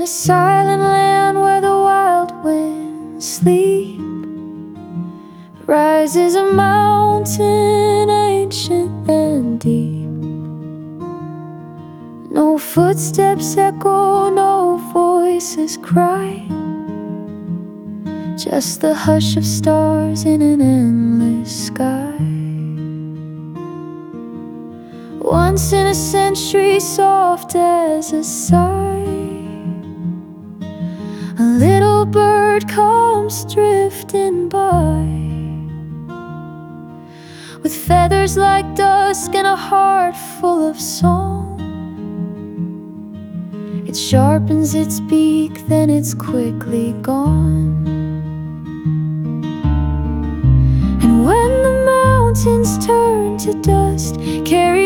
a silent land where the wild winds sleep, rises a mountain ancient and deep. No footsteps echo, no voices cry, just the hush of stars in an endless sky. Once in a century, soft as a sigh, a little bird comes drifting by, with feathers like dusk and a heart full of song. It sharpens its beak, then it's quickly gone. And when the mountains turn to dust, carry